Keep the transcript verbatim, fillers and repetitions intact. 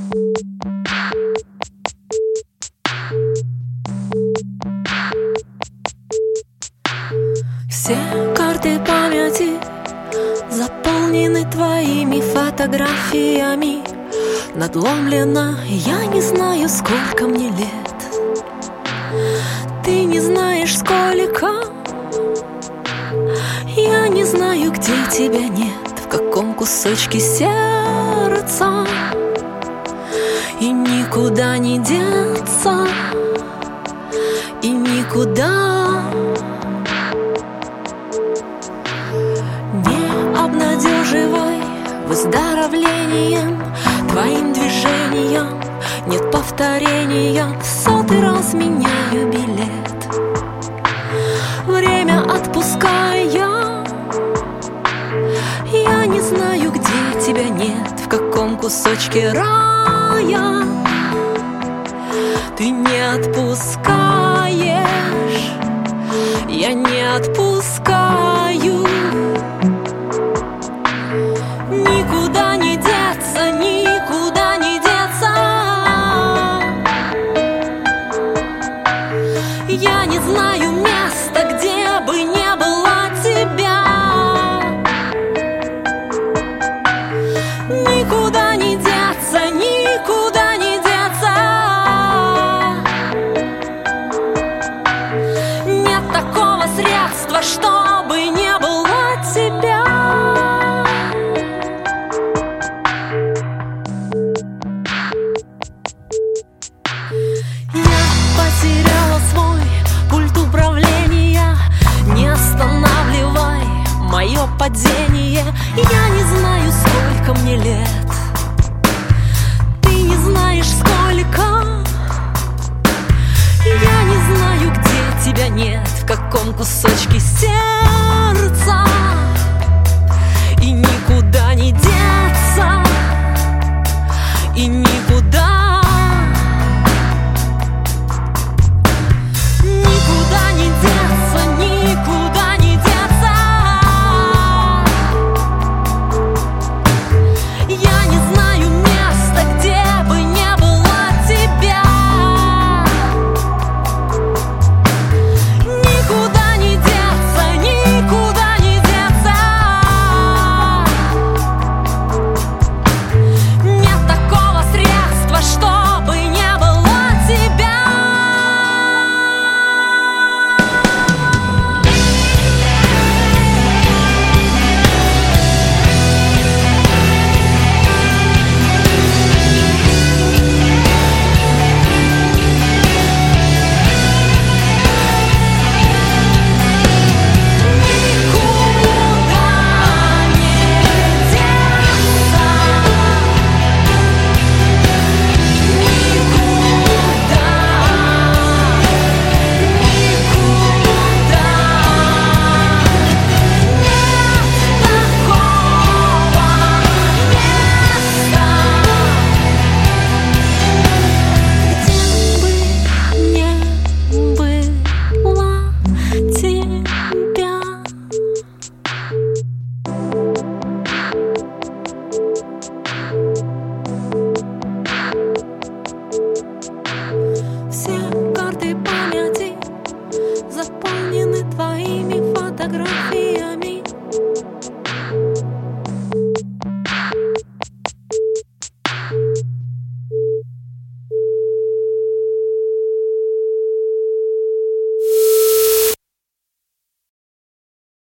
Все карты памяти заполнены твоими фотографиями. Надломлена, я не знаю, сколько мне лет. Ты не знаешь, сколько. Я не знаю, где тебя нет, в каком кусочке сердца. И никуда не деться, и никуда. Не обнадеживай выздоровлением, твоим движением нет повторения. В сотый раз меняю билет, время отпуская. Я не знаю, где тебя нет, в каком кусочке рая. Ты не отпускаешь, я не отпускаю. Никуда не деться, никуда не деться. Я не знаю места, где бы не было тебя. Никуда не деться, никуда не деться. Нет такого средства, чтобы не было тебя. Я потеряла свой пульт управления. Не останавливай мое падение. Я не знаю, сколько мне лет. Ты не знаешь, сколько. Я не знаю, где тебя нет, в каком кусочке сердца. И никуда не деться, и не